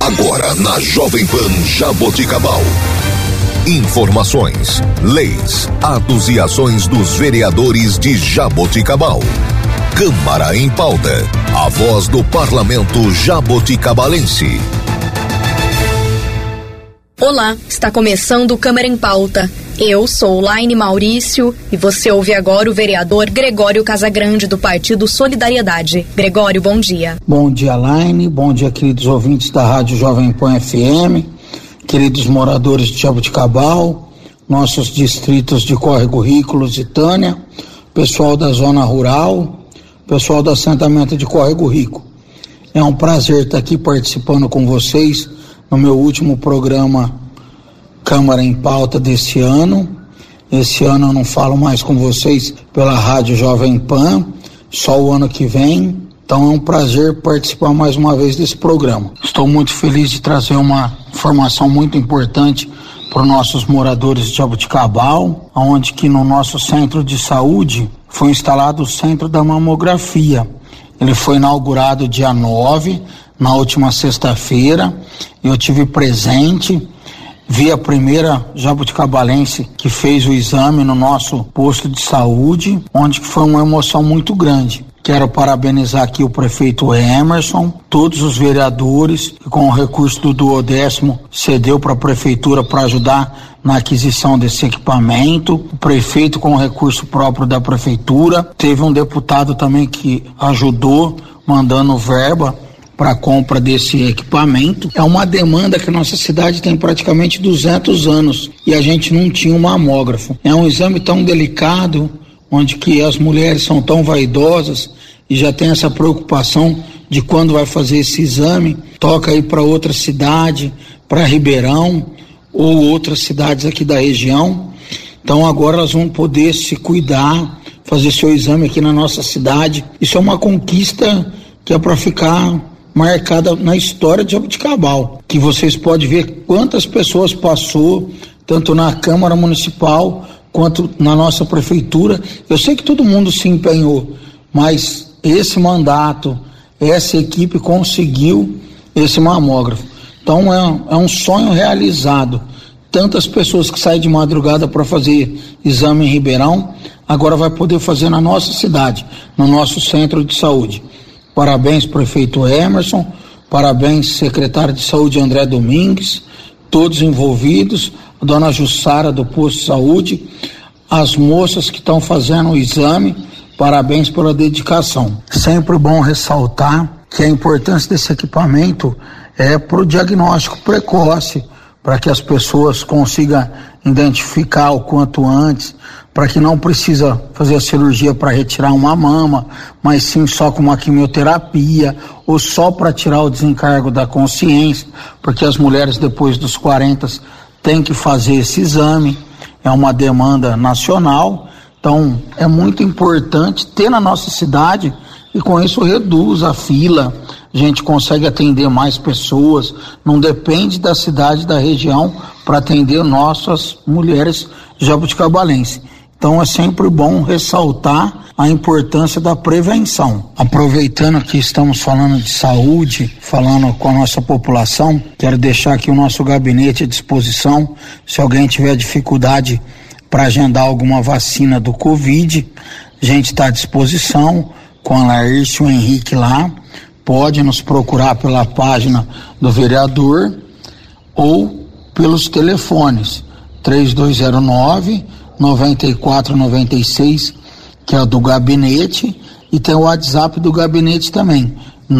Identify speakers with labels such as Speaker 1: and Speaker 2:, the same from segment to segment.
Speaker 1: Agora na Jovem Pan Jaboticabal. Informações, leis, atos e ações dos vereadores de Jaboticabal. Câmara em Pauta. A voz do Parlamento jaboticabalense.
Speaker 2: Olá, está começando o Câmara em Pauta. Eu sou Laine Maurício e você ouve agora o vereador Gregório Casagrande do Partido Solidariedade. Gregório, bom dia.
Speaker 3: Bom dia, Laine. Bom dia, queridos ouvintes da Rádio Jovem Pan FM, queridos moradores de Jaboticabal, nossos distritos de Córrego Rico, Lusitânia, pessoal da zona rural, pessoal do assentamento de Córrego Rico. É um prazer estar aqui participando com vocês no meu último programa Câmara em Pauta desse ano. Esse ano eu não falo mais com vocês pela Rádio Jovem Pan, só o ano que vem. Então é um prazer participar mais uma vez desse programa. Estou muito feliz de trazer uma informação muito importante para os nossos moradores de Jaboticabal, onde que no nosso centro de saúde foi instalado o centro da mamografia. Ele foi inaugurado dia 9, na última sexta-feira. Eu tive presente, vi a primeira jabuticabalense que fez o exame no nosso posto de saúde, onde foi uma emoção muito grande. Quero parabenizar aqui o prefeito Emerson, todos os vereadores que com o recurso do 10º cedeu para a prefeitura para ajudar na aquisição desse equipamento, o prefeito com o recurso próprio da prefeitura, teve um deputado também que ajudou mandando verba para a compra desse equipamento. É uma demanda que nossa cidade tem praticamente 200 anos e a gente não tinha um mamógrafo. É um exame tão delicado, onde que as mulheres são tão vaidosas e já tem essa preocupação de quando vai fazer esse exame, toca aí para outra cidade, para Ribeirão ou outras cidades aqui da região. Então agora elas vão poder se cuidar, fazer seu exame aqui na nossa cidade. Isso é uma conquista que é para ficar marcada na história de Jaboticabal, que vocês podem ver quantas pessoas passou, tanto na Câmara Municipal quanto na nossa prefeitura. Eu sei que todo mundo se empenhou, mas esse mandato, essa equipe conseguiu esse mamógrafo. Então é um sonho realizado. Tantas pessoas que saem de madrugada para fazer exame em Ribeirão, agora vai poder fazer na nossa cidade, no nosso centro de saúde. Parabéns, prefeito Emerson, parabéns, secretário de saúde André Domingues, todos envolvidos, a dona Jussara do posto de saúde, as moças que estão fazendo o exame, parabéns pela dedicação. Sempre bom ressaltar que a importância desse equipamento é para o diagnóstico precoce, para que as pessoas consigam identificar o quanto antes, para que não precisa fazer a cirurgia para retirar uma mama, mas sim só com uma quimioterapia ou só para tirar o desencargo da consciência, porque as mulheres depois dos 40 têm que fazer esse exame, é uma demanda nacional. Então é muito importante ter na nossa cidade e com isso reduz a fila, a gente consegue atender mais pessoas, não depende da cidade, da região para atender nossas mulheres jabuticabalenses. Então é sempre bom ressaltar a importância da prevenção. Aproveitando que estamos falando de saúde, falando com a nossa população, quero deixar aqui o nosso gabinete à disposição, se alguém tiver dificuldade para agendar alguma vacina do Covid, a gente está à disposição com a Laércio Henrique lá, pode nos procurar pela página do vereador ou pelos telefones 3209-9496, que é o do gabinete, e tem o WhatsApp do gabinete também,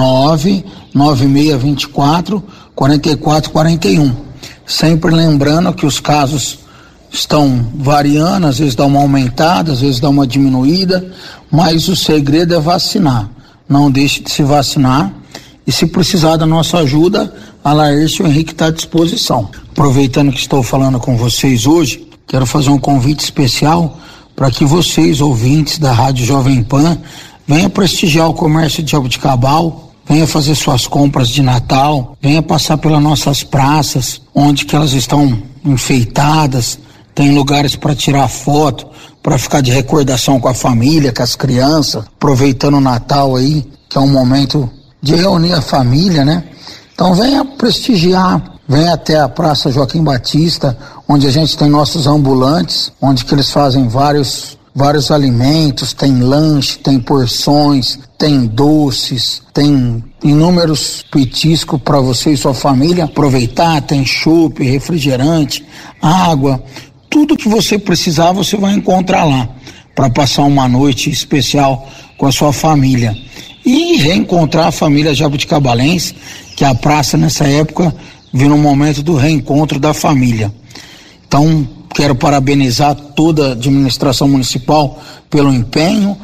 Speaker 3: 99624-4441. Sempre lembrando que os casos estão variando, às vezes dá uma aumentada, às vezes dá uma diminuída, mas o segredo é vacinar. Não deixe de se vacinar e se precisar da nossa ajuda, a Laércio Henrique está à disposição. Aproveitando que estou falando com vocês hoje, quero fazer um convite especial para que vocês, ouvintes da Rádio Jovem Pan, venham prestigiar o comércio de Jaboticabal, venha fazer suas compras de Natal, venha passar pelas nossas praças, onde que elas estão enfeitadas, tem lugares para tirar foto, para ficar de recordação com a família, com as crianças, aproveitando o Natal aí, que é um momento de reunir a família, né? Então venha prestigiar, venha até a Praça Joaquim Batista, onde a gente tem nossos ambulantes, onde que eles fazem vários alimentos, tem lanche, tem porções, tem doces, tem inúmeros petiscos para você e sua família aproveitar, tem chopp, refrigerante, água, tudo que você precisar você vai encontrar lá para passar uma noite especial com a sua família e reencontrar a família jabuticabalense, que a praça nessa época vira um momento do reencontro da família. Então, quero parabenizar toda a administração municipal pelo empenho,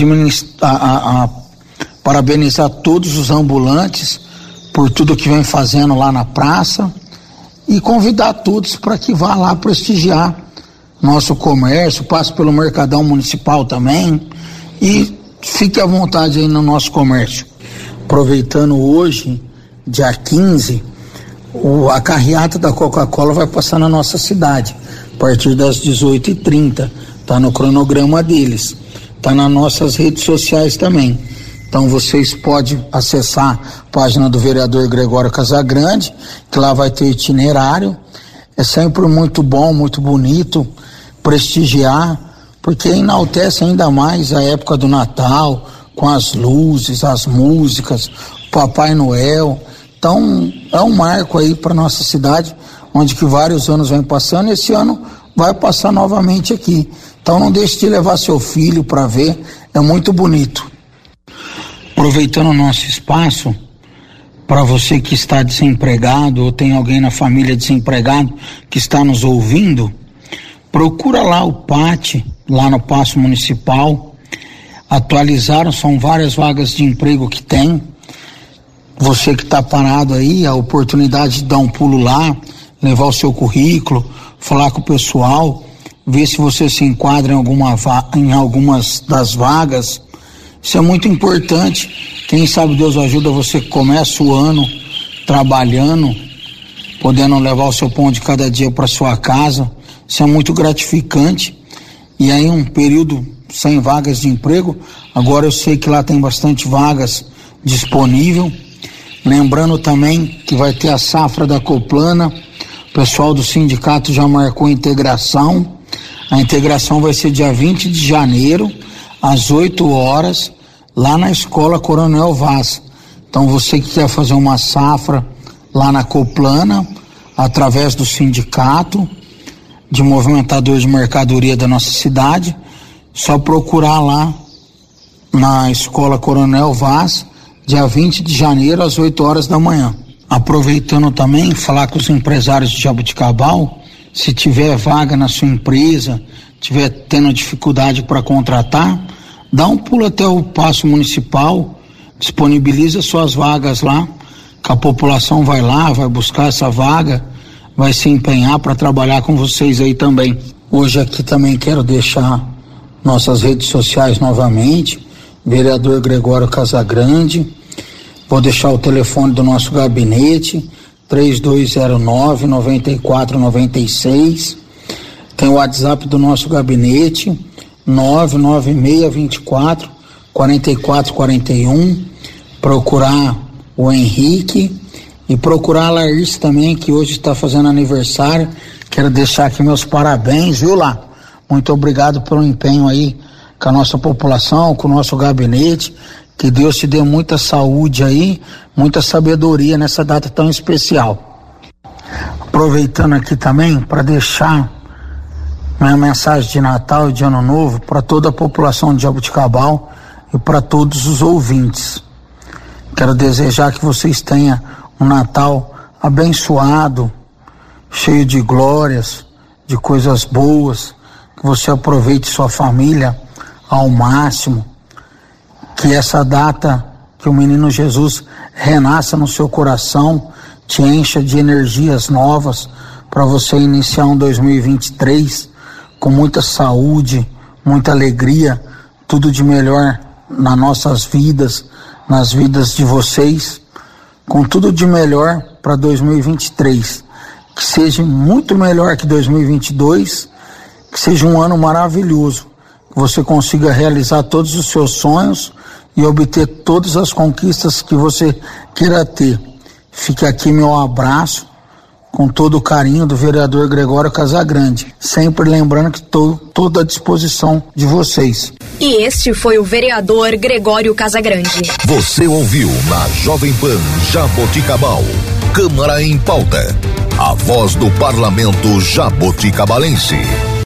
Speaker 3: parabenizar todos os ambulantes por tudo que vem fazendo lá na praça e convidar todos para que vá lá prestigiar nosso comércio, passe pelo Mercadão Municipal também e fique à vontade aí no nosso comércio. Aproveitando hoje, dia 15, a carreata da Coca-Cola vai passar na nossa cidade a partir das 18h30, tá no cronograma deles, tá nas nossas redes sociais também. Então vocês podem acessar a página do vereador Gregório Casagrande, que lá vai ter itinerário. É sempre muito bom, muito bonito prestigiar, porque enaltece ainda mais a época do Natal, com as luzes, as músicas, o Papai Noel. Então é um marco aí para nossa cidade, onde que vários anos vem passando, esse ano vai passar novamente aqui. Então não deixe de levar seu filho para ver, é muito bonito. Aproveitando o nosso espaço, para você que está desempregado ou tem alguém na família desempregado que está nos ouvindo, procura lá o PAT, lá no Paço Municipal. Atualizaram, são várias vagas de emprego que tem. Você que está parado aí, a oportunidade de dar um pulo lá, levar o seu currículo, falar com o pessoal, ver se você se enquadra em algumas das vagas. Isso é muito importante. Quem sabe Deus ajuda você que começa o ano trabalhando, podendo levar o seu pão de cada dia para sua casa. Isso é muito gratificante. E aí um período sem vagas de emprego, agora eu sei que lá tem bastante vagas disponível. Lembrando também que vai ter a safra da Coplana, o pessoal do sindicato já marcou a integração. A integração vai ser dia 20 de janeiro, às 8 horas, lá na Escola Coronel Vaz. Então você que quer fazer uma safra lá na Coplana, através do sindicato de movimentadores de mercadoria da nossa cidade, só procurar lá na Escola Coronel Vaz, dia 20 de janeiro, às 8 horas da manhã. Aproveitando também, falar com os empresários de Jaboticabal, se tiver vaga na sua empresa, tiver tendo dificuldade para contratar, dá um pulo até o Paço Municipal, disponibiliza suas vagas lá, que a população vai lá, vai buscar essa vaga, vai se empenhar para trabalhar com vocês aí também. Hoje aqui também quero deixar nossas redes sociais novamente, vereador Gregório Casagrande. Vou deixar o telefone do nosso gabinete, 3209-9496. Tem o WhatsApp do nosso gabinete, 99624-4441. Procurar o Henrique e procurar a Laís também, que hoje está fazendo aniversário. Quero deixar aqui meus parabéns, viu, Lá? Muito obrigado pelo empenho aí com a nossa população, com o nosso gabinete. Que Deus te dê muita saúde aí, muita sabedoria nessa data tão especial. Aproveitando aqui também para deixar minha mensagem de Natal e de Ano Novo para toda a população de Jaboticabal e para todos os ouvintes. Quero desejar que vocês tenham um Natal abençoado, cheio de glórias, de coisas boas, que você aproveite sua família ao máximo, que essa data que o menino Jesus renasça no seu coração, te encha de energias novas para você iniciar um 2023 com muita saúde, muita alegria, tudo de melhor nas nossas vidas, nas vidas de vocês, com tudo de melhor para 2023, que seja muito melhor que 2022, que seja um ano maravilhoso, que você consiga realizar todos os seus sonhos e obter todas as conquistas que você queira ter. Fica aqui meu abraço com todo o carinho do vereador Gregório Casagrande, sempre lembrando que estou toda à disposição de vocês.
Speaker 2: E este foi o vereador Gregório Casagrande.
Speaker 1: Você ouviu na Jovem Pan Jaboticabal, Câmara em Pauta, a voz do parlamento jaboticabalense.